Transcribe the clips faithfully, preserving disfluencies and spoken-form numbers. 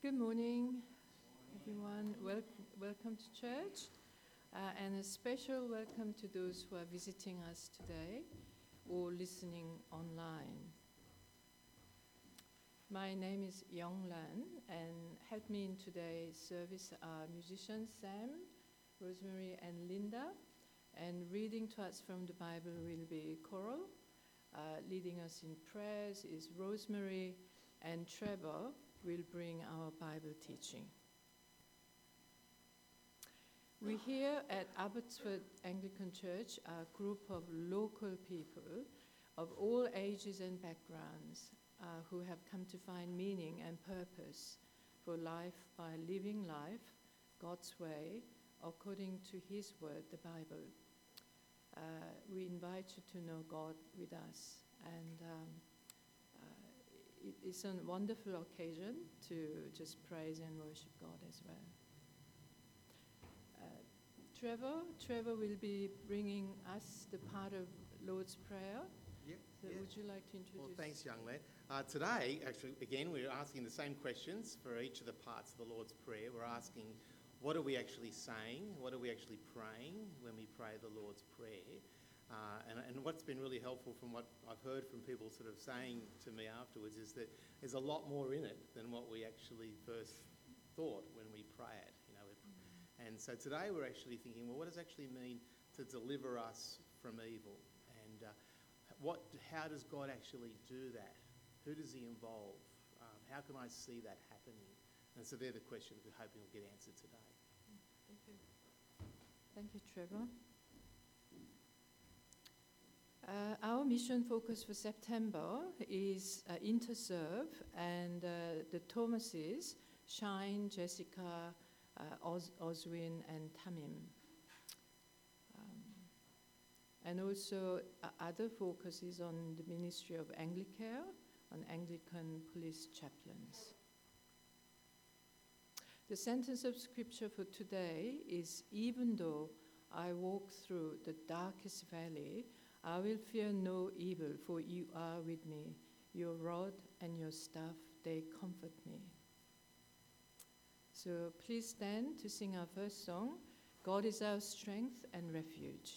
Good morning, everyone. Wel- welcome to church, uh, and a special welcome to those who are visiting us today or listening online. My name is Yong Lan, and help me in today's service are musicians Sam, Rosemary, and Linda. And reading to us from the Bible will be Coral. Uh, leading us in prayers is Rosemary, and Trevor will bring our Bible teaching. We here at Abbotsford Anglican Church are a group of local people of all ages and backgrounds uh, who have come to find meaning and purpose for life by living life God's way according to His word, the Bible. Uh, we invite you to know God with us, and um, uh, it, it's a wonderful occasion to just praise and worship God as well. Uh, Trevor, Trevor will be bringing us the part of Lord's Prayer. Yep. So yeah. would you like to introduce? Well, thanks, young lad. Uh, today, actually, again, we're asking the same questions for each of the parts of the Lord's Prayer. We're asking, what are we actually saying? What are we actually praying when we pray the Lord's Prayer? Uh, and, and what's been really helpful from what I've heard from people sort of saying to me afterwards is that there's a lot more in it than what we actually first thought when we pray it. You know, mm-hmm. And so today we're actually thinking, well, what does it actually mean to deliver us from evil? And uh, what? How does God actually do that? Who does He involve? Um, how can I see that happening? And so they're the questions we're hoping will get answered today. Thank you. Thank you, Trevor. Uh, our mission focus for September is uh, Interserve, and uh, the Thomases, Shine, Jessica, uh, Os- Oswin, and Tamim. Um, and also uh, other focuses on the ministry of Anglicare, on Anglican police chaplains. The sentence of scripture for today is, even though I walk through the darkest valley, I will fear no evil, for you are with me. Your rod and your staff, they comfort me. So please stand to sing our first song, God is our strength and refuge.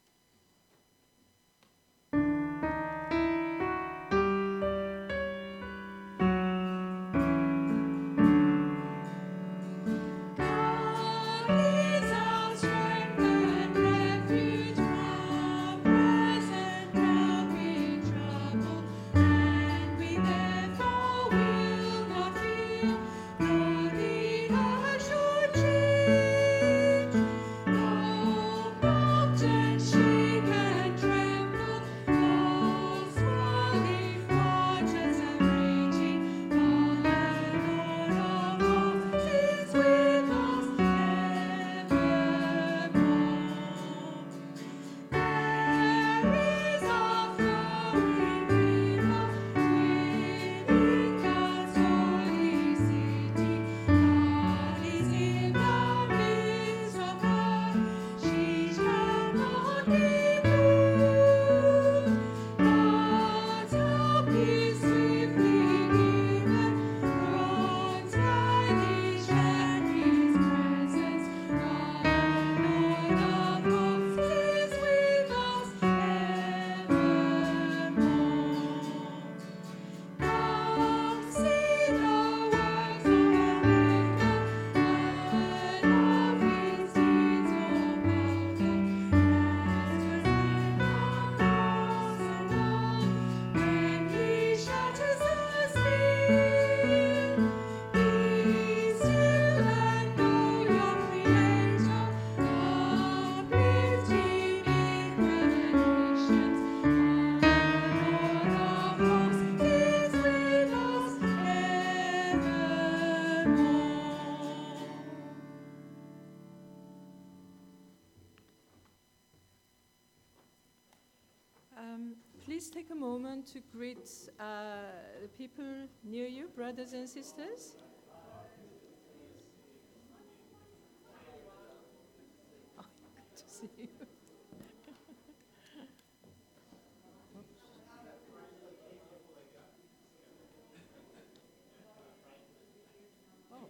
Please take a moment to greet uh, the people near you, brothers and sisters. Oh, good to see you. Oh,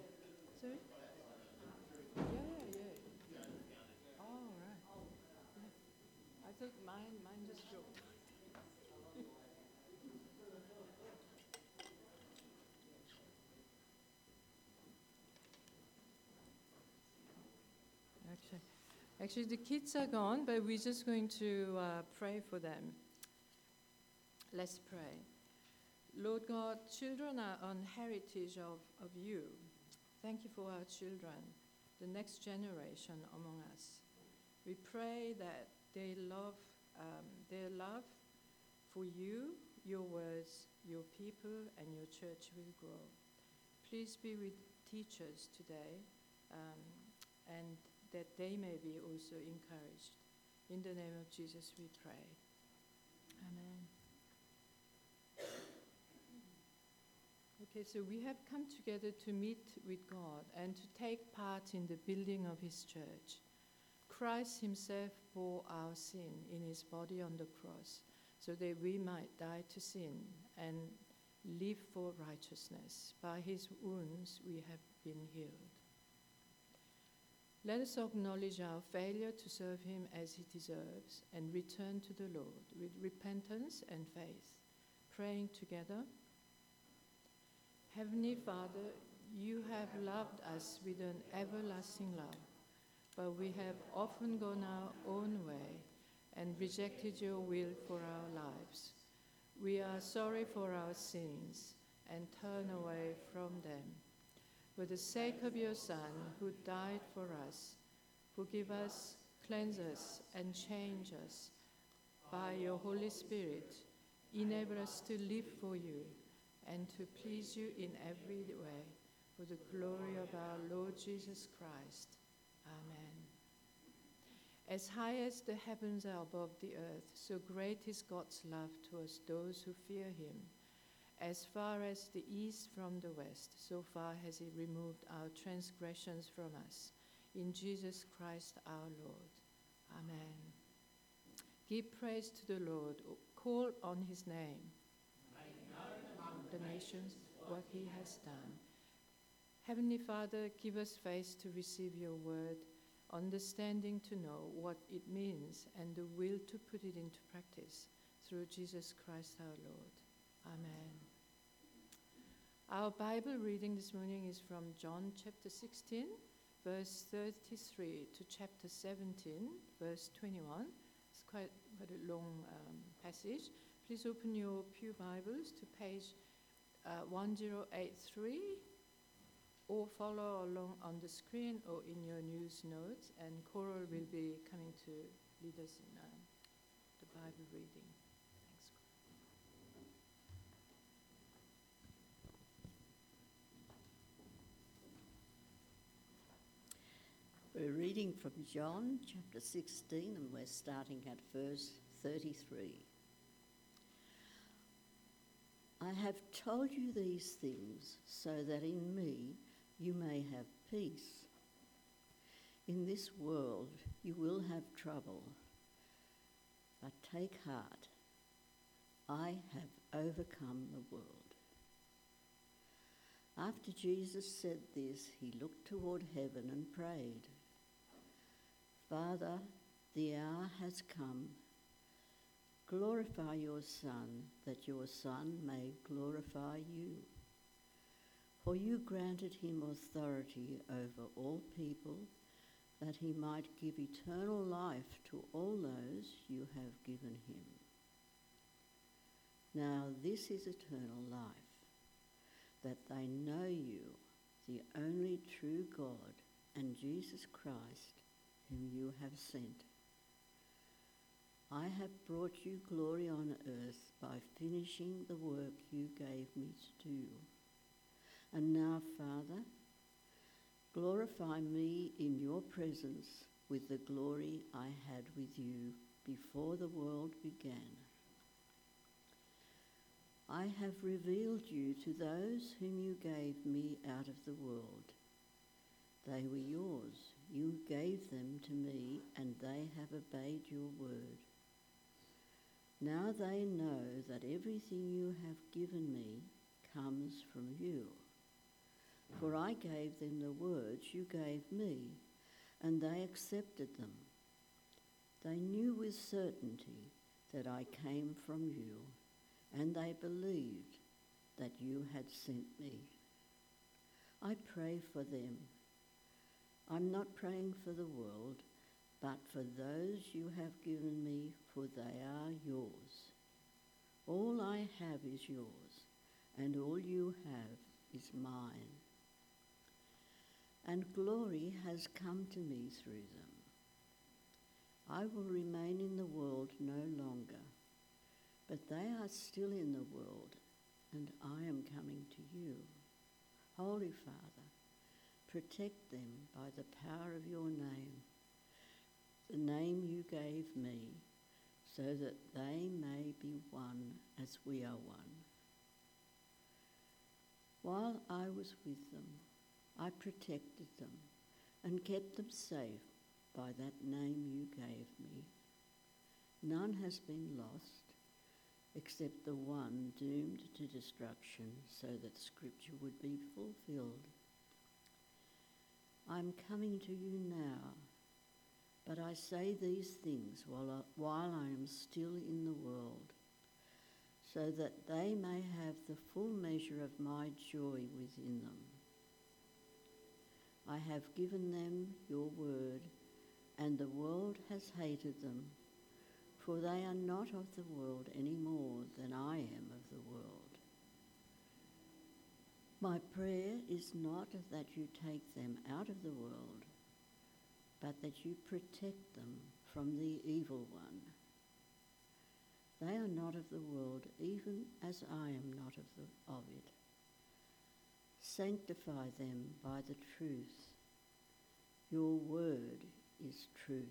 Sorry? Yeah, yeah, yeah. Oh, right. Yeah. I thought mine, mine just dropped. Actually, actually, the kids are gone, but we're just going to uh, pray for them. Let's pray. Lord God, children are an heritage of, of you. Thank you for our children, the next generation among us. We pray that they love, um, their love for you, your words, your people, and your church will grow. Please be with teachers today, um, and that they may be also encouraged. In the name of Jesus we pray. Amen. Okay, so we have come together to meet with God and to take part in the building of His church. Christ Himself bore our sin in His body on the cross, so that we might die to sin and live for righteousness. By His wounds we have been healed. Let us acknowledge our failure to serve Him as He deserves and return to the Lord with repentance and faith, praying together. Heavenly Father, you have loved us with an everlasting love, but we have often gone our own way and rejected your will for our lives. We are sorry for our sins and turn away from them. For the sake of your Son, who died for us, forgive us, cleanse us, and change us. By your Holy Spirit, enable us to live for you and to please you in every way, for the glory of our Lord Jesus Christ. Amen. As high as the heavens are above the earth, so great is God's love towards those who fear Him. As far as the east from the west, so far has He removed our transgressions from us. In Jesus Christ our Lord. Amen. Give praise to the Lord. Call on His name. The nations what He has done. Heavenly Father, give us faith to receive your word, understanding to know what it means, and the will to put it into practice through Jesus Christ our Lord. Amen. Our Bible reading this morning is from John chapter sixteen, verse thirty-three to chapter seventeen, verse twenty-one. It's quite, quite a long um, passage. Please open your Pew Bibles to page Uh, one zero eight three, or follow along on the screen or in your news notes, and Coral will be coming to lead us in uh, the Bible reading. Thanks. We're reading from John chapter sixteen, and we're starting at verse thirty-three. I have told you these things so that in me you may have peace. In this world you will have trouble, but take heart. I have overcome the world. After Jesus said this, he looked toward heaven and prayed, Father, the hour has come. Glorify your Son, that your Son may glorify you. For you granted him authority over all people, that he might give eternal life to all those you have given him. Now this is eternal life, that they know you, the only true God, and Jesus Christ, whom you have sent. I have brought you glory on earth by finishing the work you gave me to do. And now, Father, glorify me in your presence with the glory I had with you before the world began. I have revealed you to those whom you gave me out of the world. They were yours. You gave them to me, and they have obeyed your word. Now they know that everything you have given me comes from you. For I gave them the words you gave me, and they accepted them. They knew with certainty that I came from you, and they believed that you had sent me. I pray for them. I'm not praying for the world, but for those you have given me, for they are yours. All I have is yours, and all you have is mine. And glory has come to me through them. I will remain in the world no longer, but they are still in the world, and I am coming to you. Holy Father, protect them by the power of your name, the name you gave me, so that they may be one as we are one. While I was with them, I protected them and kept them safe by that name you gave me. None has been lost except the one doomed to destruction, so that Scripture would be fulfilled. I'm coming to you now, but I say these things while I, while I am still in the world, so that they may have the full measure of my joy within them. I have given them your word, and the world has hated them, for they are not of the world any more than I am of the world. My prayer is not that you take them out of the world, but that you protect them from the evil one. They are not of the world, even as I am not of, the, of it. Sanctify them by the truth. Your word is truth.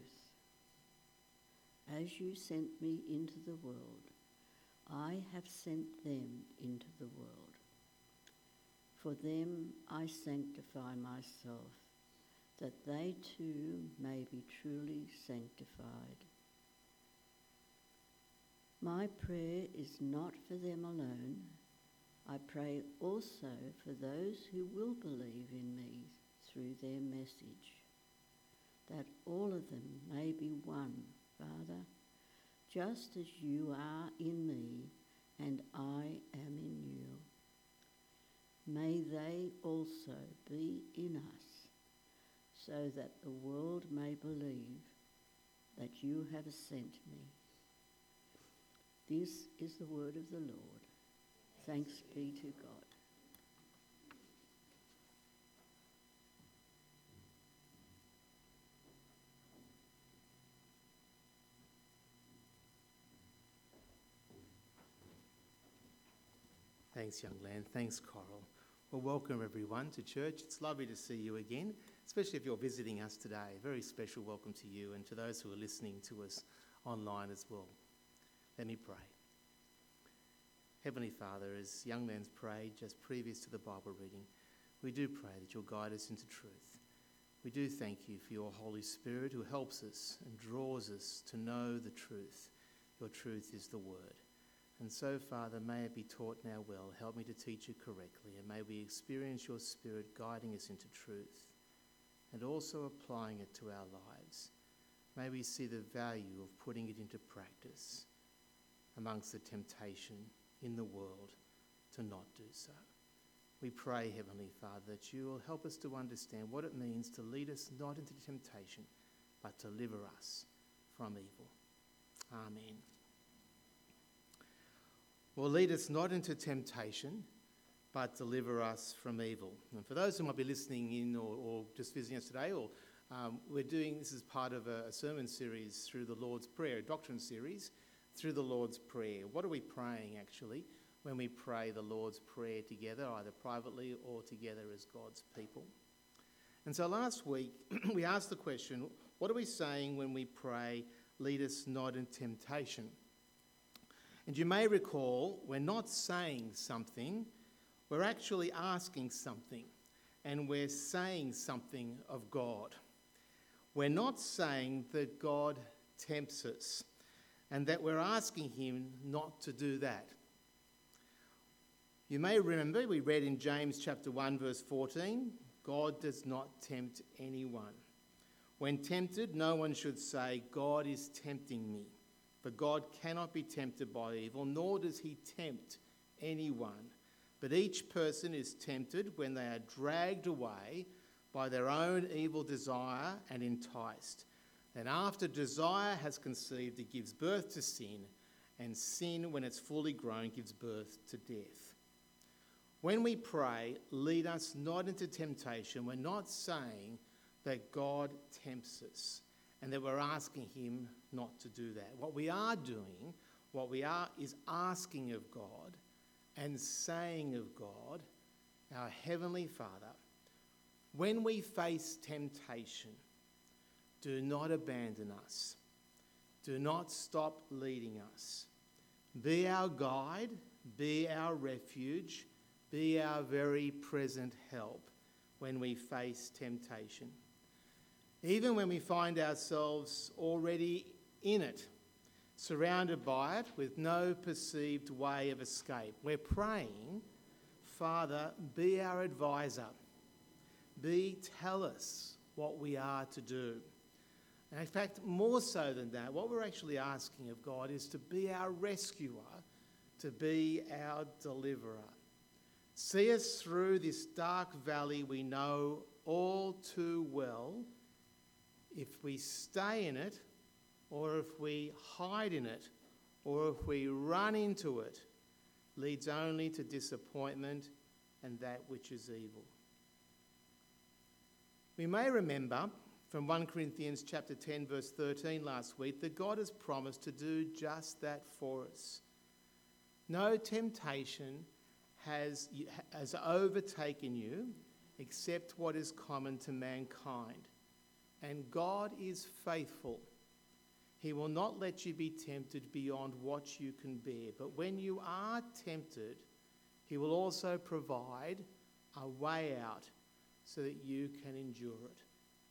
As you sent me into the world, I have sent them into the world. For them I sanctify myself, that they too may be truly sanctified. My prayer is not for them alone. I pray also for those who will believe in me through their message, that all of them may be one, Father, just as you are in me and I am in you. May they also be in us, so that the world may believe that you have sent me. This is the word of the Lord. Thanks be to God. Thanks, young man. Thanks, Coral. Well, welcome everyone to church. It's lovely to see you again, especially if you're visiting us today. A very special welcome to you and to those who are listening to us online as well. Let me pray. Heavenly Father, as young man's prayed just previous to the Bible reading, we do pray that you'll guide us into truth. We do thank you for your Holy Spirit who helps us and draws us to know the truth. Your truth is the word. And so, Father, may it be taught now well. Help me to teach it correctly, and may we experience your Spirit guiding us into truth and also applying it to our lives. May we see the value of putting it into practice amongst the temptation in the world to not do so. We pray, Heavenly Father, that you will help us to understand what it means to lead us not into temptation, but to deliver us from evil. Amen. Well, lead us not into temptation, but deliver us from evil. And for those who might be listening in or, or just visiting us today, or um, we're doing this as part of a, a sermon series through the Lord's Prayer, a doctrine series through the Lord's Prayer. What are we praying actually when we pray the Lord's Prayer together, either privately or together as God's people? And so last week we asked the question, what are we saying when we pray, lead us not in temptation? And you may recall, we're not saying something, we're actually asking something, and we're saying something of God. We're not saying that God tempts us and that we're asking him not to do that. You may remember we read in James chapter one verse fourteen, God does not tempt anyone. When tempted, no one should say, God is tempting me. For God cannot be tempted by evil, nor does he tempt anyone. But each person is tempted when they are dragged away by their own evil desire and enticed. Then after desire has conceived, it gives birth to sin, and sin, when it's fully grown, gives birth to death. When we pray, lead us not into temptation, we're not saying that God tempts us and that we're asking him not to do that. What we are doing, what we are is asking of God and saying of God, our Heavenly Father, when we face temptation, do not abandon us. Do not stop leading us. Be our guide, be our refuge, be our very present help when we face temptation. Even when we find ourselves already in it, surrounded by it with no perceived way of escape, we're praying, Father, be our advisor. Be, tell us what we are to do. And in fact, more so than that, what we're actually asking of God is to be our rescuer, to be our deliverer. See us through this dark valley we know all too well. If we stay in it, or if we hide in it, or if we run into it, leads only to disappointment and that which is evil. We may remember from First Corinthians chapter ten verse thirteen last week that God has promised to do just that for us. No temptation has, has overtaken you except what is common to mankind. And God is faithful. He will not let you be tempted beyond what you can bear. But when you are tempted, he will also provide a way out so that you can endure it.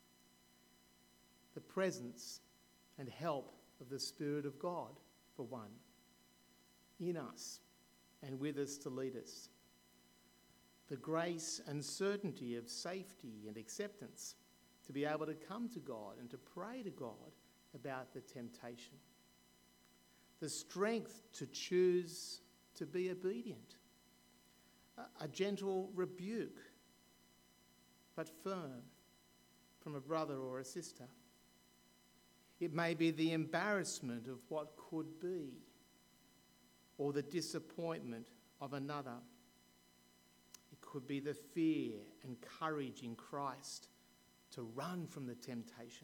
The presence and help of the Spirit of God, for one, in us and with us to lead us. The grace and certainty of safety and acceptance to be able to come to God and to pray to God about the temptation. The strength to choose to be obedient. A, a gentle rebuke, but firm, from a brother or a sister. It may be the embarrassment of what could be, or the disappointment of another. It could be the fear and courage in Christ to run from the temptation,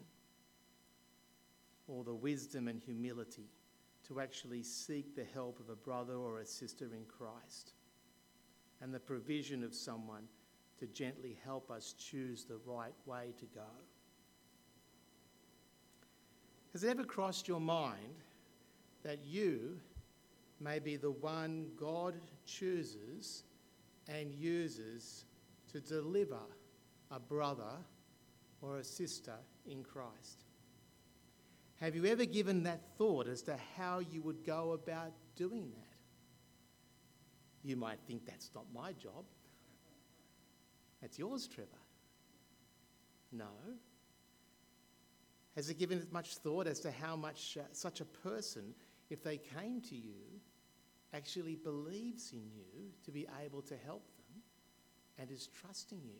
or the wisdom and humility to actually seek the help of a brother or a sister in Christ, and the provision of someone to gently help us choose the right way to go. Has it ever crossed your mind that you may be the one God chooses and uses to deliver a brother or a sister in Christ? Have you ever given that thought as to how you would go about doing that? You might think, that's not my job. That's yours, Trevor. No. Has it given it much thought as to how much uh, such a person, if they came to you, actually believes in you to be able to help them and is trusting you?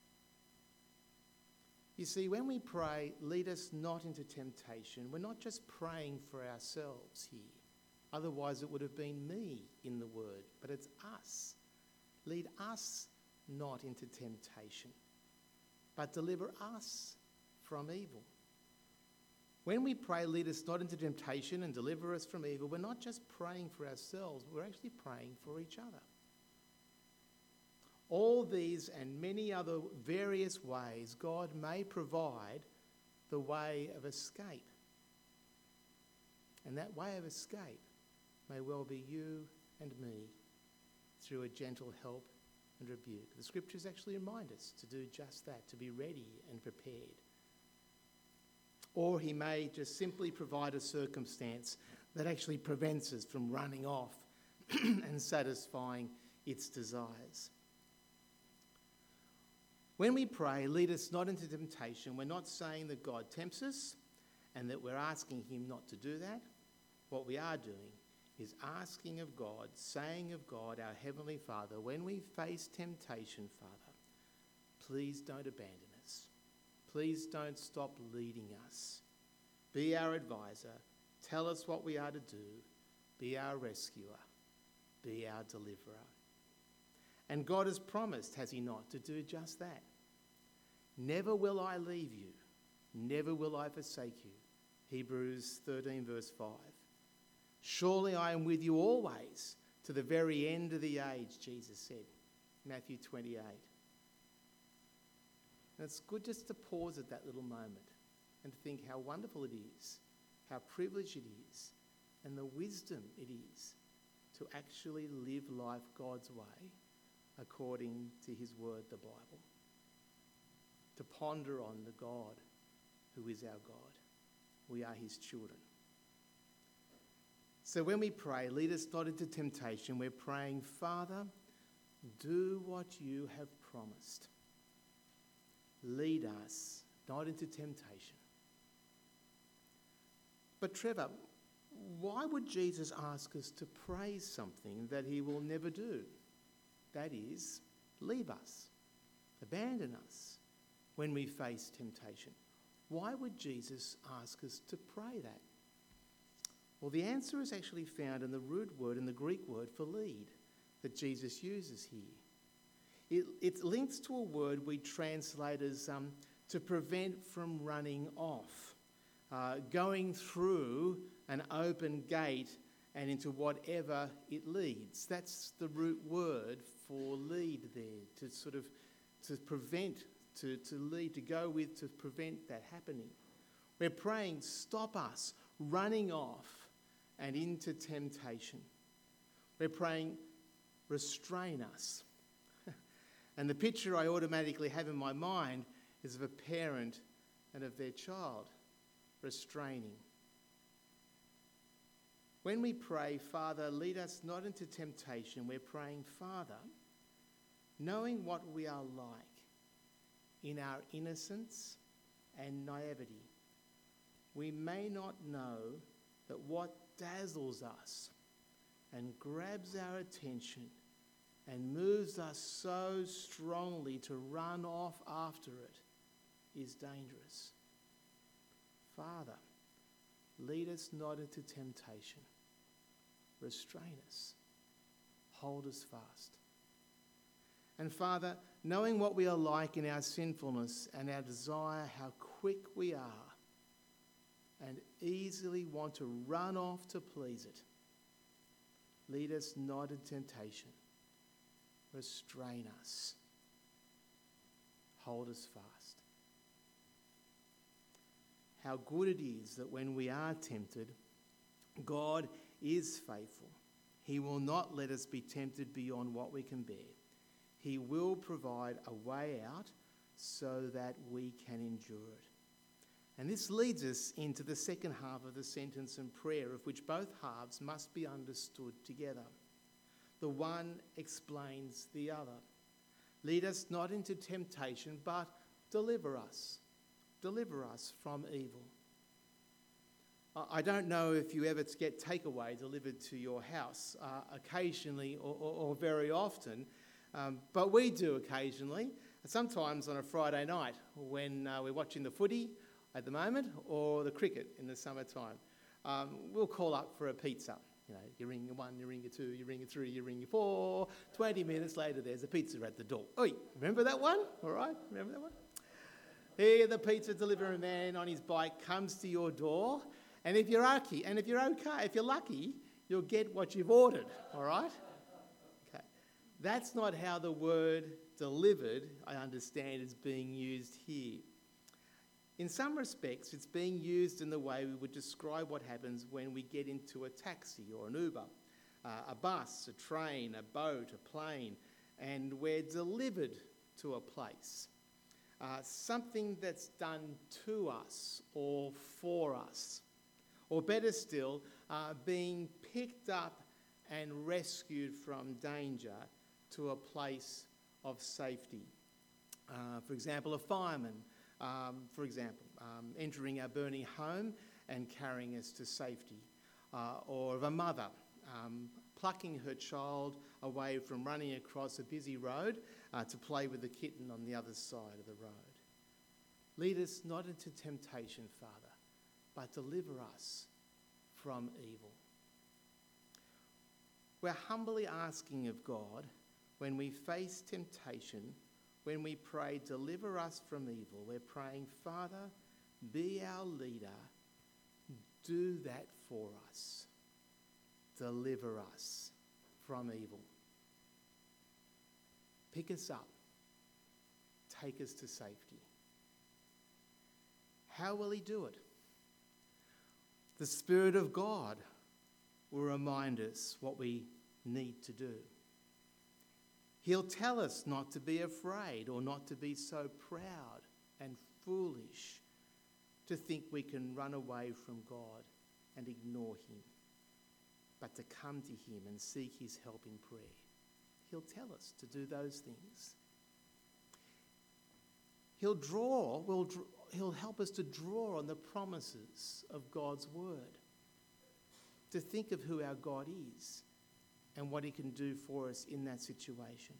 You see, when we pray, lead us not into temptation, we're not just praying for ourselves here. Otherwise it would have been me in the word, but it's us. Lead us not into temptation, but deliver us from evil. When we pray, lead us not into temptation and deliver us from evil, we're not just praying for ourselves, we're actually praying for each other. All these and many other various ways God may provide the way of escape. And that way of escape may well be you and me through a gentle help and rebuke. The scriptures actually remind us to do just that, to be ready and prepared. Or he may just simply provide a circumstance that actually prevents us from running off and satisfying its desires. When we pray, lead us not into temptation, we're not saying that God tempts us and that we're asking him not to do that. What we are doing is asking of God, saying of God, our Heavenly Father, when we face temptation, Father, please don't abandon us. Please don't stop leading us. Be our advisor. Tell us what we are to do. Be our rescuer. Be our deliverer. And God has promised, has he not, to do just that. Never will I leave you. Never will I forsake you. Hebrews thirteen verse five. Surely I am with you always to the very end of the age, Jesus said. Matthew twenty-eight. And it's good just to pause at that little moment and to think how wonderful it is, how privileged it is, and the wisdom it is to actually live life God's way according to his word, the Bible. To ponder on the God who is our God. We are his children. So when we pray, lead us not into temptation, we're praying, Father, do what you have promised. Lead us not into temptation. But Trevor, why would Jesus ask us to pray something that he will never do? That is, leave us, abandon us when we face temptation. Why would Jesus ask us to pray that? Well, the answer is actually found in the root word, in the Greek word for lead, that Jesus uses here. It, it links to a word we translate as um, to prevent from running off, uh, going through an open gate and into whatever it leads. That's the root word for lead there, to sort of to prevent, to, to lead, to go with, to prevent that happening. We're praying, stop us running off and into temptation. We're praying, restrain us. And the picture I automatically have in my mind is of a parent and of their child restraining. When we pray, Father, lead us not into temptation, we're praying, Father, knowing what we are like in our innocence and naivety, we may not know that what dazzles us and grabs our attention and moves us so strongly to run off after it is dangerous. Father, lead us not into temptation. Restrain us. Hold us fast. And Father, knowing what we are like in our sinfulness and our desire, how quick we are, and easily want to run off to please it, lead us not in temptation. Restrain us. Hold us fast. How good it is that when we are tempted, God is faithful. He will not let us be tempted beyond what we can bear. He will provide a way out so that we can endure it. And this leads us into the second half of the sentence and prayer, of which both halves must be understood together. The one explains the other. Lead us not into temptation, but deliver us. Deliver us from evil. I don't know if you ever get takeaway delivered to your house, uh, occasionally or, or, or very often, um, but we do occasionally, sometimes on a Friday night when uh, we're watching the footy at the moment or the cricket in the summertime. Um, we'll call up for a pizza. You know, you ring your one, you ring your two, you ring your three, you ring your four. twenty minutes later, there's a pizza at the door. Oi, remember that one? All right, remember that one? Here, the pizza delivery man on his bike comes to your door, and if you're lucky, and if you're okay, if you're lucky, you'll get what you've ordered. All right? Okay. That's not how the word delivered, I understand, is being used here. In some respects, it's being used in the way we would describe what happens when we get into a taxi or an Uber, uh, a bus, a train, a boat, a plane, and we're delivered to a place. Uh, something that's done to us or for us. Or better still, uh, being picked up and rescued from danger to a place of safety. Uh, for example, a fireman, um, for example, um, entering our burning home and carrying us to safety. Uh, or of a mother um, plucking her child away from running across a busy road uh, to play with the kitten on the other side of the road. Lead us not into temptation, Father, but deliver us from evil. We're humbly asking of God, when we face temptation, when we pray, deliver us from evil, we're praying, Father, be our leader, do that for us. Deliver us from evil. Pick us up. Take us to safety. How will he do it? The Spirit of God will remind us what we need to do. He'll tell us not to be afraid or not to be so proud and foolish to think we can run away from God and ignore him, but to come to him and seek his help in prayer. He'll tell us to do those things. He'll draw, will, he'll help us to draw on the promises of God's word, to think of who our God is and what he can do for us in that situation.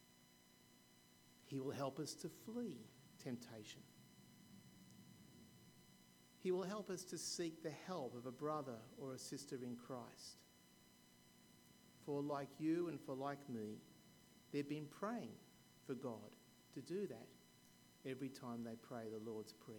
He will help us to flee temptation. He will help us to seek the help of a brother or a sister in Christ. For like you and for like me, they've been praying for God to do that every time they pray the Lord's Prayer.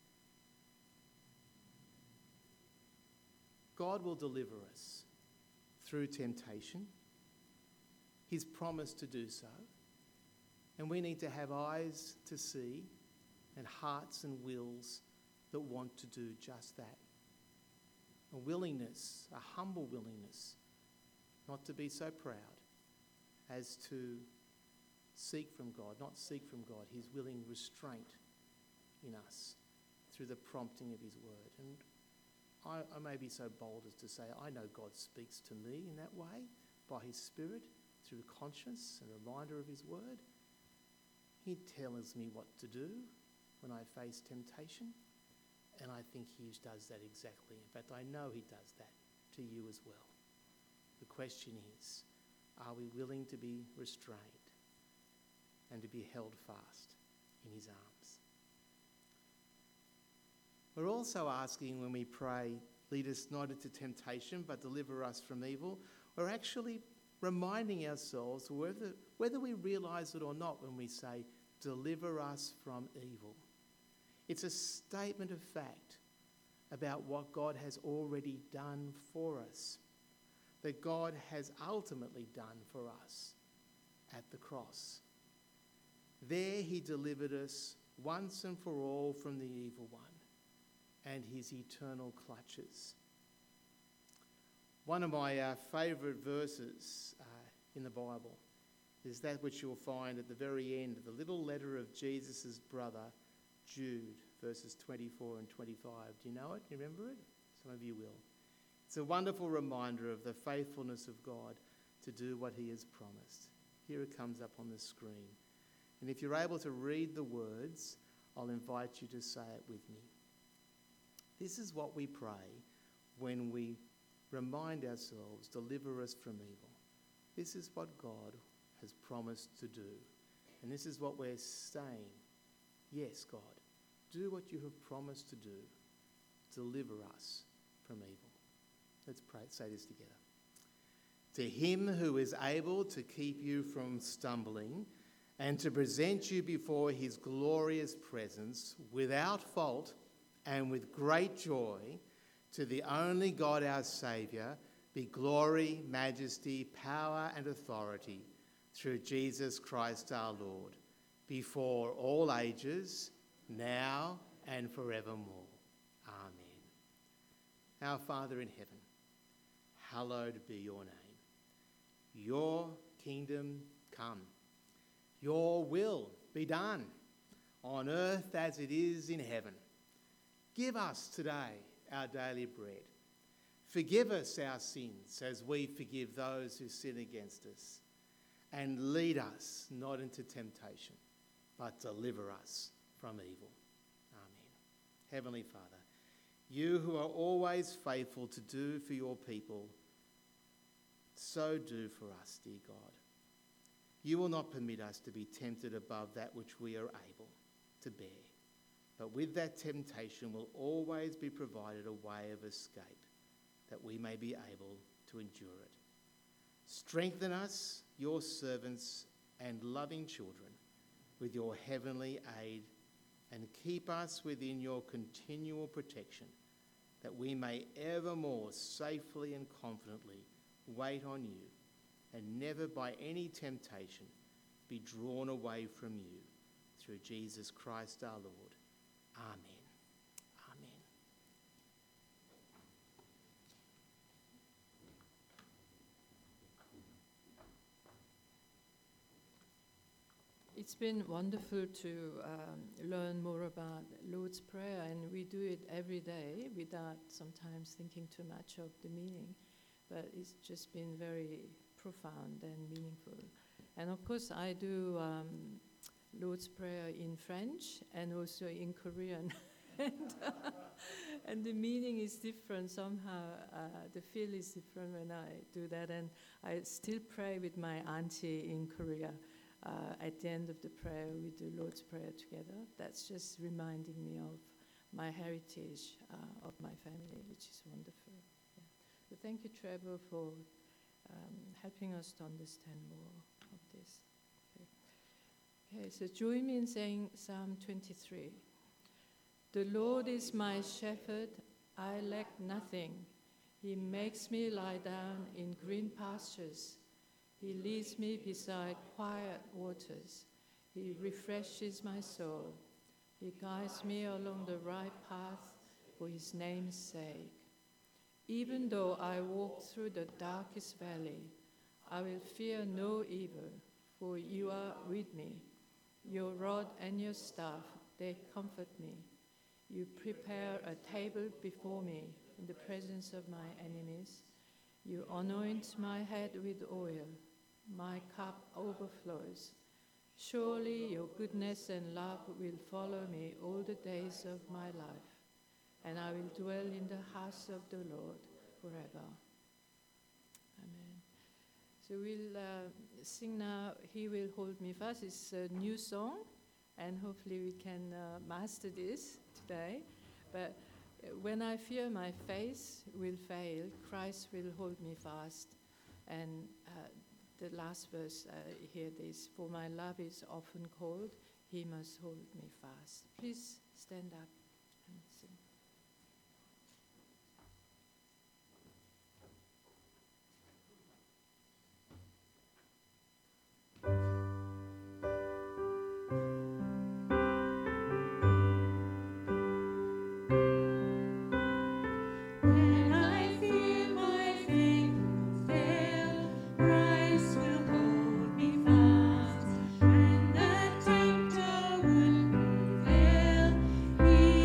God will deliver us through temptation. He's promised to do so. And we need to have eyes to see and hearts and wills that want to do just that. A willingness, a humble willingness, not to be so proud as to seek from God, not seek from God, his willing restraint in us through the prompting of his word. And I, I may be so bold as to say, I know God speaks to me in that way, by his Spirit, through conscience and reminder of his word. He tells me what to do when I face temptation, and I think he does that exactly. In fact, I know he does that to you as well. The question is, are we willing to be restrained and to be held fast in his arms? We're also asking when we pray, lead us not into temptation, but deliver us from evil. We're actually reminding ourselves, whether, whether we realise it or not, when we say, deliver us from evil. It's a statement of fact about what God has already done for us, that God has ultimately done for us at the cross. There he delivered us once and for all from the evil one and his eternal clutches. One of my uh, favourite verses uh, in the Bible is that which you'll find at the very end of the little letter of Jesus' brother, Jude, verses twenty-four and twenty-five. Do you know it? Do you remember it? Some of you will. It's a wonderful reminder of the faithfulness of God to do what he has promised. Here it comes up on the screen. And if you're able to read the words, I'll invite you to say it with me. This is what we pray when we remind ourselves, deliver us from evil. This is what God has promised to do. And this is what we're saying. Yes, God, do what you have promised to do. Deliver us from evil. Let's pray, say this together. To him who is able to keep you from stumbling and to present you before his glorious presence without fault and with great joy, to the only God our Saviour, be glory, majesty, power and authority through Jesus Christ our Lord, before all ages, now and forevermore. Amen. Our Father in heaven, hallowed be your name. Your kingdom come. Your will be done on earth as it is in heaven. Give us today our daily bread. Forgive us our sins as we forgive those who sin against us. and lead us not into temptation, but deliver us from evil. Amen. Heavenly Father, you who are always faithful to do for your people, so do for us, dear God. You will not permit us to be tempted above that which we are able to bear, but with that temptation will always be provided a way of escape, that we may be able to endure it. Strengthen us, your servants and loving children, with your heavenly aid, and keep us within your continual protection, that we may evermore safely and confidently wait on you, and never by any temptation be drawn away from you, through Jesus Christ our Lord. Amen. Amen. It's been wonderful to um, learn more about Lord's Prayer, and we do it every day without sometimes thinking too much of the meaning, but it's just been very profound and meaningful. And of course I do um, Lord's Prayer in French and also in Korean. and, uh, and the meaning is different somehow. Uh, the feel is different when I do that. And I still pray with my auntie in Korea. Uh, at the end of the prayer, we do Lord's Prayer together. That's just reminding me of my heritage, uh, of my family, which is wonderful. Yeah. So thank you, Trevor, for um, helping us to understand more of this. Okay. Okay, so join me in saying Psalm twenty-three. The Lord is my shepherd, I lack nothing. He makes me lie down in green pastures. He leads me beside quiet waters. He refreshes my soul. He guides me along the right path for his name's sake. Even though I walk through the darkest valley, I will fear no evil, for you are with me. Your rod and your staff, they comfort me. You prepare a table before me in the presence of my enemies. You anoint my head with oil. My cup overflows. Surely your goodness and love will follow me all the days of my life, and I will dwell in the house of the Lord forever. Amen. So we'll uh, sing now, He Will Hold Me Fast. It's a new song, and hopefully we can uh, master this today. But when I fear my face will fail, Christ will hold me fast. And uh, the last verse, uh, hear this, for my love is often called, he must hold me fast. Please stand up and sing. He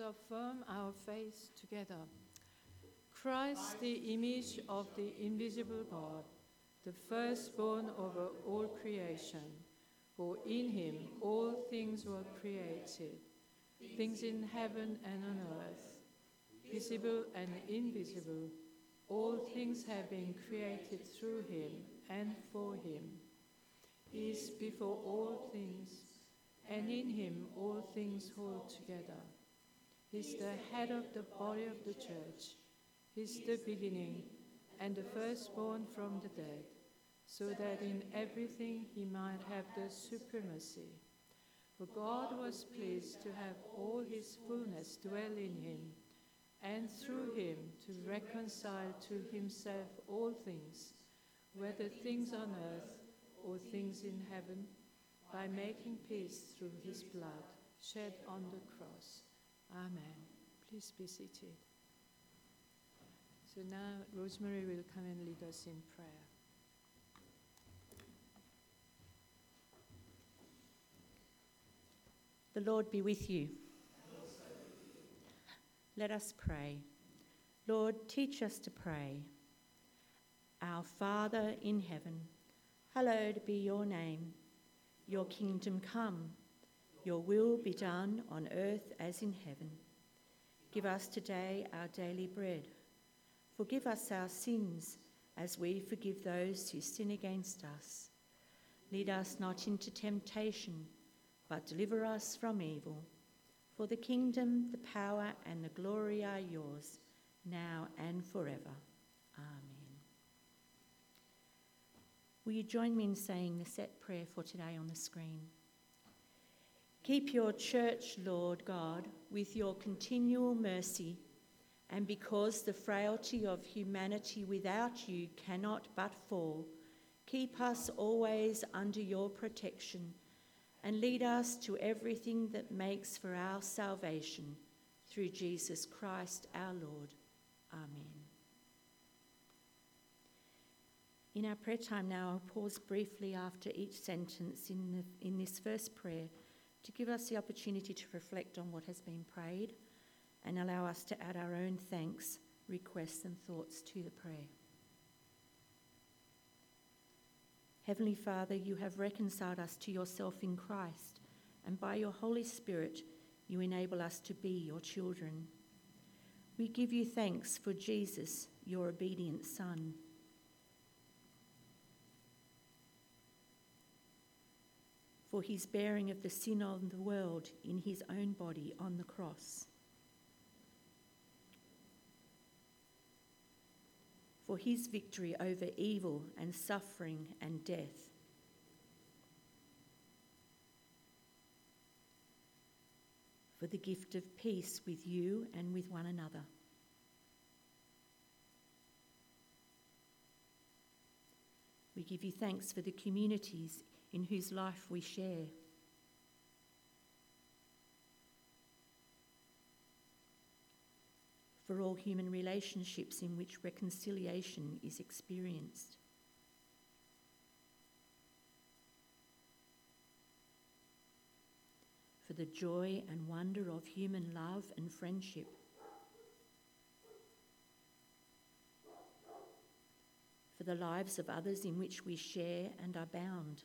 affirm our faith together. Christ, the image of the invisible God, the firstborn over all creation, for in him all things were created, things in heaven and on earth, visible and invisible. All things have been created through him and for him. He is before all things, and in him all things hold together. He is the head of the body of the church. He is the beginning and the firstborn from the dead, so that in everything he might have the supremacy. For God was pleased to have all his fullness dwell in him, and through him to reconcile to himself all things, whether things on earth or things in heaven, by making peace through his blood shed on the cross. Amen. Please be seated. So now Rosemary will come and lead us in prayer. The Lord be with you. Let us pray. Lord, teach us to pray. Our Father in heaven, hallowed be your name. Your kingdom come. Your will be done on earth as in heaven. Give us today our daily bread. Forgive us our sins as we forgive those who sin against us. Lead us not into temptation, but deliver us from evil. For the kingdom, the power, and the glory are yours, now and forever. Amen. Will you join me in saying the set prayer for today on the screen? Keep your church, Lord God, with your continual mercy, and because the frailty of humanity without you cannot but fall, keep us always under your protection, and lead us to everything that makes for our salvation, through Jesus Christ our Lord. Amen. In our prayer time now, I'll pause briefly after each sentence in, the, in this first prayer to give us the opportunity to reflect on what has been prayed and allow us to add our own thanks, requests and thoughts to the prayer. Heavenly Father, you have reconciled us to yourself in Christ, and by your Holy Spirit, you enable us to be your children. We give you thanks for Jesus, your obedient Son. For his bearing of the sin of the world in his own body on the cross. For his victory over evil and suffering and death. For the gift of peace with you and with one another. We give you thanks for the communities in whose life we share. For all human relationships in which reconciliation is experienced. For the joy and wonder of human love and friendship. For the lives of others in which we share and are bound.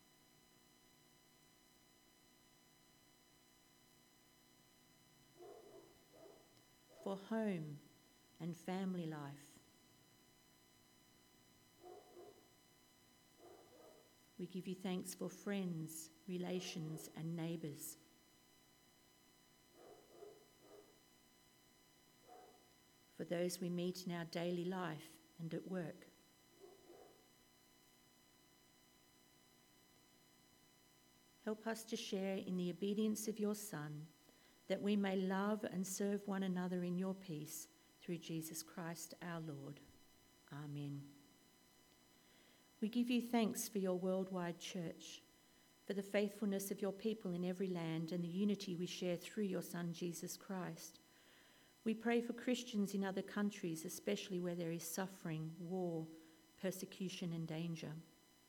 For home and family life. We give you thanks for friends, relations, and neighbours. For those we meet in our daily life and at work. Help us to share in the obedience of your Son, that we may love and serve one another in your peace, through Jesus Christ our Lord. Amen. We give you thanks for your worldwide church, for the faithfulness of your people in every land and the unity we share through your Son, Jesus Christ. We pray for Christians in other countries, especially where there is suffering, war, persecution and danger.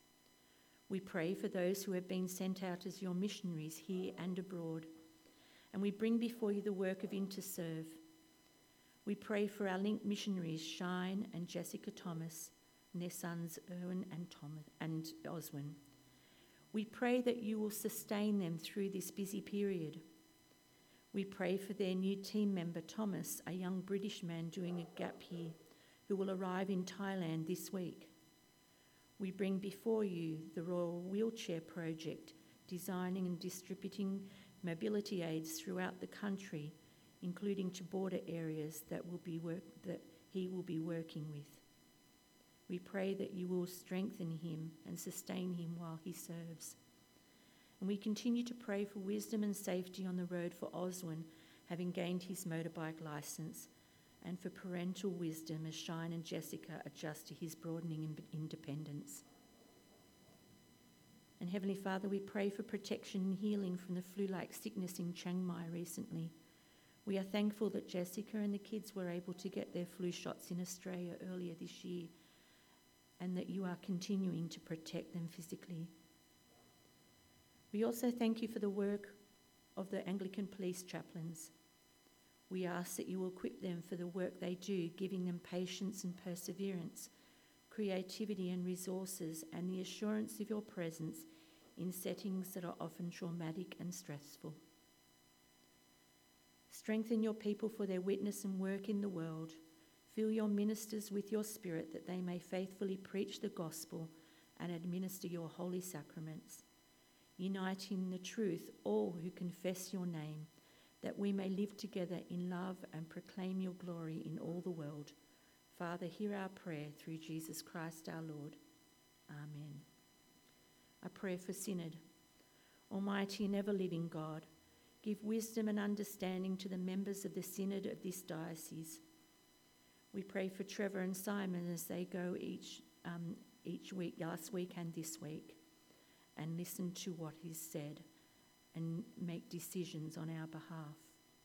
We pray for those who have been sent out as your missionaries here and abroad, and we bring before you the work of Interserve. We pray for our linked missionaries, Shine and Jessica Thomas, and their sons Erwin and Thomas and Oswin. We pray that you will sustain them through this busy period. We pray for their new team member, Thomas, a young British man doing a gap year, who will arrive in Thailand this week. We bring before you the Royal Wheelchair Project, designing and distributing mobility aids throughout the country, including to border areas that will be work, that he will be working with. We pray that you will strengthen him and sustain him while he serves. And we continue to pray for wisdom and safety on the road for Oswin, having gained his motorbike licence, and for parental wisdom as Shine and Jessica adjust to his broadening independence. And Heavenly Father, we pray for protection and healing from the flu-like sickness in Chiang Mai recently. We are thankful that Jessica and the kids were able to get their flu shots in Australia earlier this year, and that you are continuing to protect them physically. We also thank you for the work of the Anglican police chaplains. We ask that you will equip them for the work they do, giving them patience and perseverance, creativity and resources, and the assurance of your presence in settings that are often traumatic and stressful. Strengthen your people for their witness and work in the world. Fill your ministers with your Spirit that they may faithfully preach the gospel and administer your holy sacraments. Unite in the truth all who confess your name, that we may live together in love and proclaim your glory in all the world. Father, hear our prayer through Jesus Christ our Lord. Amen. A prayer for Synod. Almighty and ever-living God, give wisdom and understanding to the members of the Synod of this diocese. We pray for Trevor and Simon as they go each, um, each week, last week and this week, and listen to what is said and make decisions on our behalf.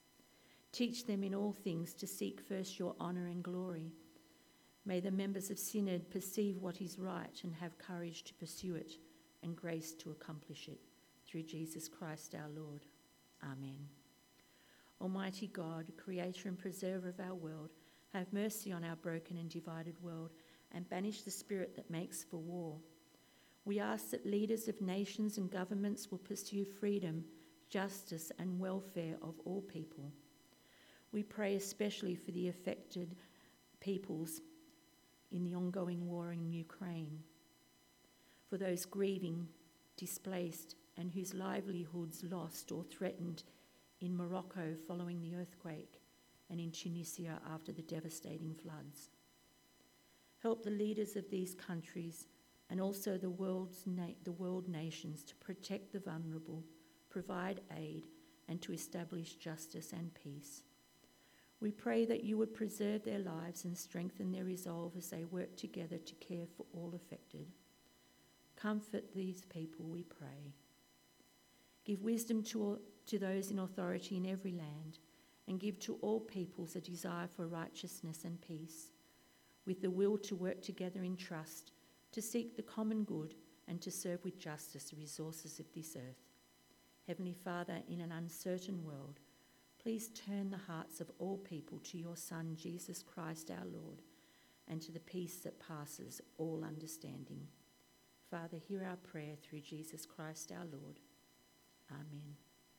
Teach them in all things to seek first your honour and glory. May the members of Synod perceive what is right and have courage to pursue it and grace to accomplish it. Through Jesus Christ our Lord. Amen. Almighty God, creator and preserver of our world, have mercy on our broken and divided world and banish the spirit that makes for war. We ask that leaders of nations and governments will pursue freedom, justice and welfare of all people. We pray especially for the affected peoples in the ongoing war in Ukraine, for those grieving, displaced and whose livelihoods lost or threatened in Morocco following the earthquake and in Tunisia after the devastating floods. Help the leaders of these countries and also the world's na- the world nations to protect the vulnerable, provide aid, and to establish justice and peace. We pray that you would preserve their lives and strengthen their resolve as they work together to care for all affected. Comfort these people, we pray. Give wisdom to, all, to those in authority in every land, and give to all peoples a desire for righteousness and peace, with the will to work together in trust, to seek the common good, and to serve with justice the resources of this earth. Heavenly Father, in an uncertain world, please turn the hearts of all people to your Son, Jesus Christ our Lord, and to the peace that passes all understanding. Father, hear our prayer through Jesus Christ our Lord. Amen.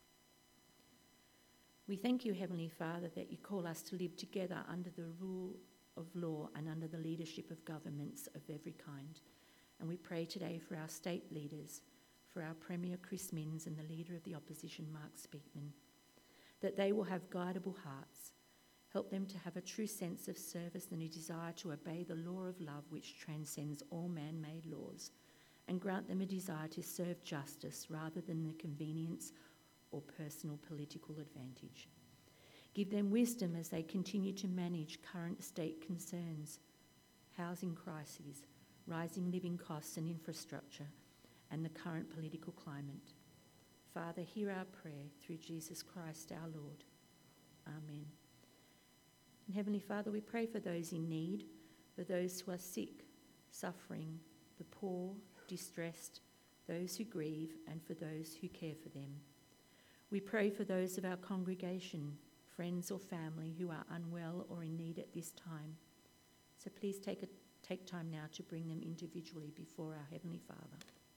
We thank you, Heavenly Father, that you call us to live together under the rule of law and under the leadership of governments of every kind. And we pray today for our state leaders, for our Premier Chris Minns and the Leader of the Opposition, Mark Speakman, that they will have guidable hearts. Help them to have a true sense of service and a desire to obey the law of love which transcends all man-made laws, and grant them a desire to serve justice rather than the convenience or personal political advantage. Give them wisdom as they continue to manage current state concerns, housing crises, rising living costs and infrastructure, and the current political climate. Father, hear our prayer through Jesus Christ our Lord. Amen. And Heavenly Father, we pray for those in need, for those who are sick, suffering, the poor, distressed, those who grieve, and for those who care for them. We pray for those of our congregation, friends or family who are unwell or in need at this time. So please take, a, take time now to bring them individually before our Heavenly Father.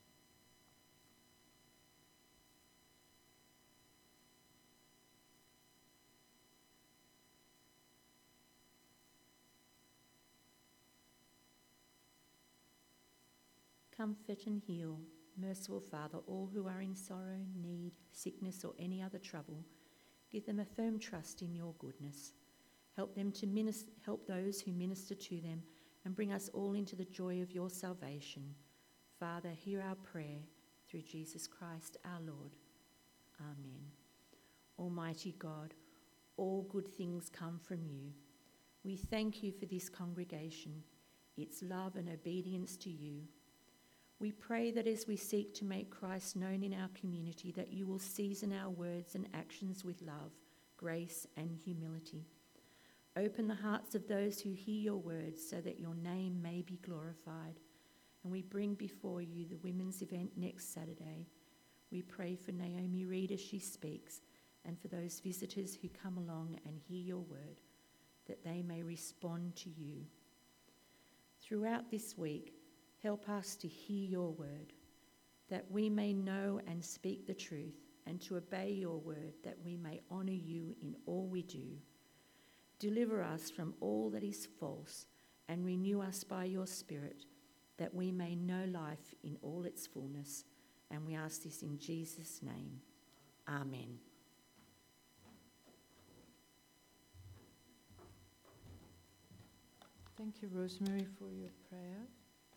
Comfort and heal, merciful Father, all who are in sorrow, need, sickness, or any other trouble. Give them a firm trust in your goodness. Help them to minister, help those who minister to them, and bring us all into the joy of your salvation. Father, hear our prayer through Jesus Christ our Lord. Amen. Almighty God, all good things come from you. We thank you for this congregation, its love and obedience to you. We pray that as we seek to make Christ known in our community, that you will season our words and actions with love, grace, and humility. Open the hearts of those who hear your words so that your name may be glorified. And we bring before you the women's event next Saturday. We pray for Naomi Reid as she speaks, and for those visitors who come along and hear your word, that they may respond to you. Throughout this week, help us to hear your word, that we may know and speak the truth, and to obey your word, that we may honour you in all we do. Deliver us from all that is false, and renew us by your Spirit, that we may know life in all its fullness. And we ask this in Jesus' name. Amen. Thank you, Rosemary, for your prayer.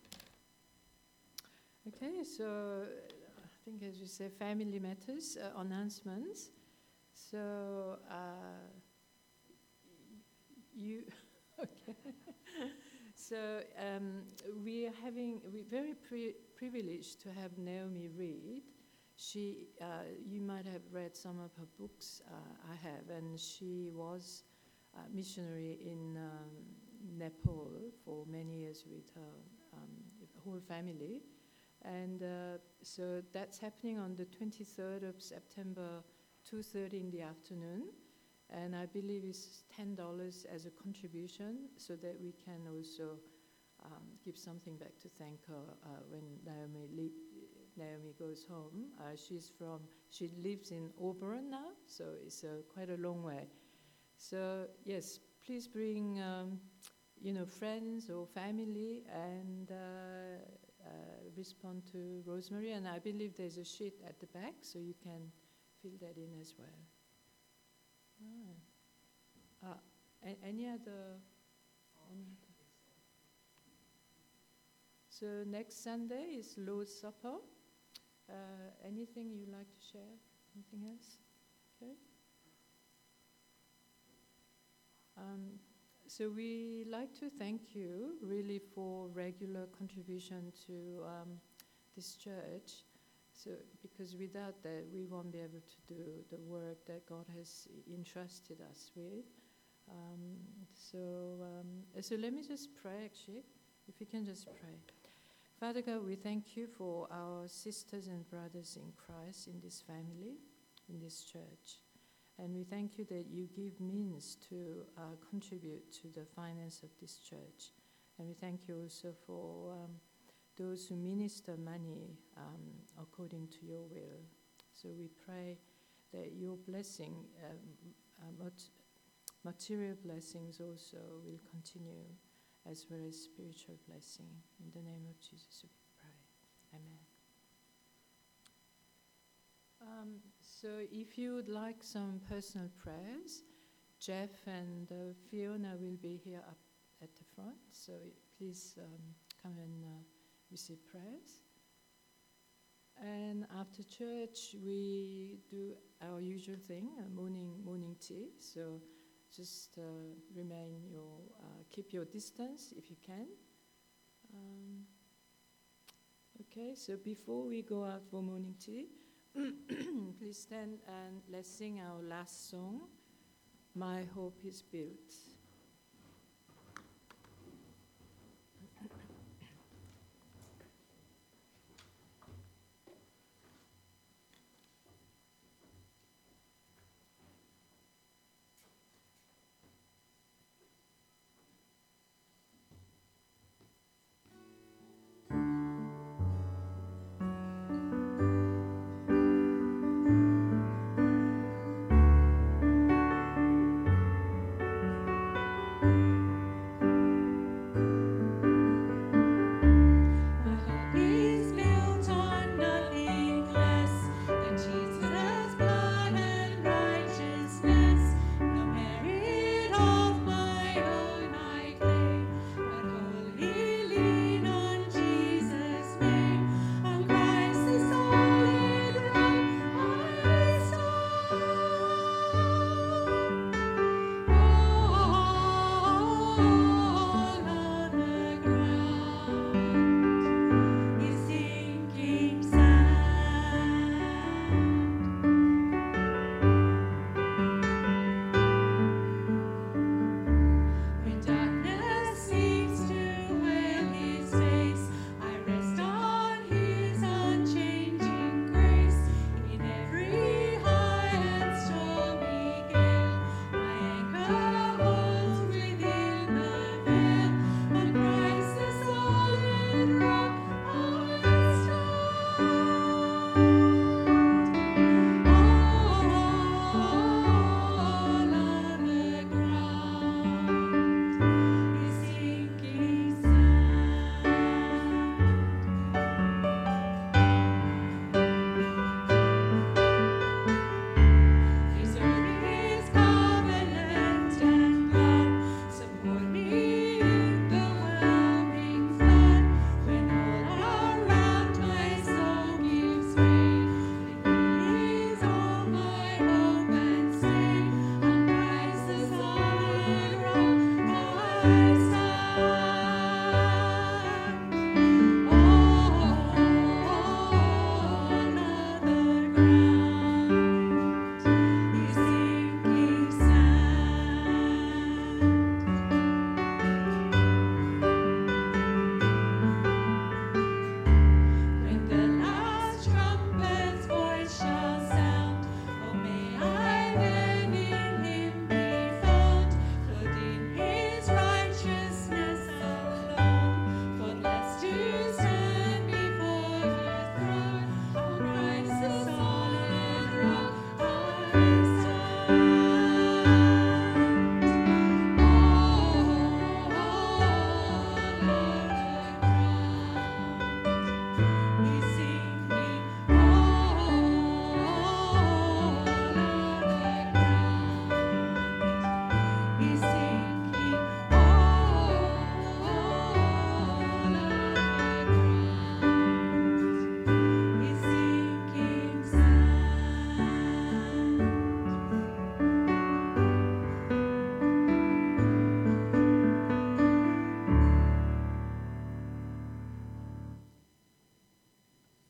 Okay, so I think, as you say, family matters, uh, announcements. So uh, you, okay. So um, we are having, we're very pri- privileged to have Naomi Reid. She, uh, you might have read some of her books. Uh, I have, and she was a missionary in um, Nepal for many years with her um, whole family. And uh, so that's happening on the twenty-third of September, two thirty in the afternoon. And I believe it's ten dollars as a contribution, so that we can also um, give something back to thank her uh, when Naomi, le- Naomi goes home. Uh, she's from, she lives in Auburn now, so it's uh, quite a long way. So yes, please bring um, you know, friends or family, and uh, uh, respond to Rosemary. And I believe there's a sheet at the back, so you can fill that in as well. Ah. Uh, a- any other? Any other? So next Sunday is Lord's Supper. Uh, anything you'd like to share? Anything else? Okay. Um, so we like to thank you really for regular contribution to um, this church. So, because without that, we won't be able to do the work that God has entrusted us with. Um, so, um, so let me just pray, actually, if we can just pray. Father God, we thank you for our sisters and brothers in Christ in this family, in this church. And we thank you that you give means to uh, contribute to the finance of this church. And we thank you also for um, those who minister money um, according to your will. So we pray that your blessing, um, uh, mat- material blessings also will continue, as well as spiritual blessing. In the name of Jesus we pray. Amen. Um, so if you would like some personal prayers, Jeff and uh, Fiona will be here up at the front. So please um, come and uh, receive prayers. And after church, we do our usual thing, uh, morning morning tea. So just uh, remain your, uh, keep your distance if you can. Um, okay, so before we go out for morning tea, please stand and let's sing our last song, My Hope is Built.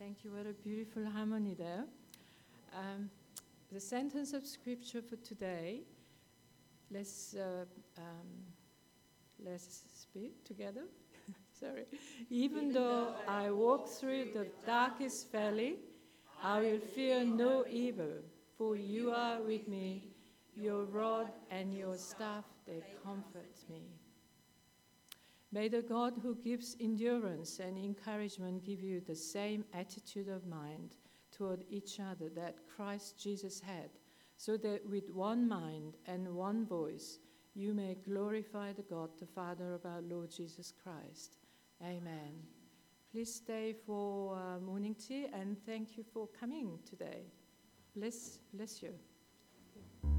Thank you. What a beautiful harmony there. Um, the sentence of scripture for today, let's, uh, um, let's speak together. Sorry. Even, Even though I walk through the darkest valley, I will fear no evil, for you are with me. Your rod and your staff, they comfort me. May the God who gives endurance and encouragement give you the same attitude of mind toward each other that Christ Jesus had, so that with one mind and one voice you may glorify the God, the Father of our Lord Jesus Christ. Amen. Please stay for uh, morning tea, and thank you for coming today. Bless, bless you.